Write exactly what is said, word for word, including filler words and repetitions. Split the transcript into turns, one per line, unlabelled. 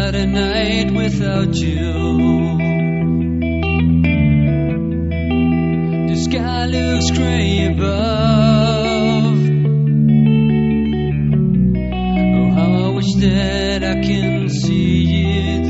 about a night without you. The sky looks gray above. Oh, how I wish that I can see it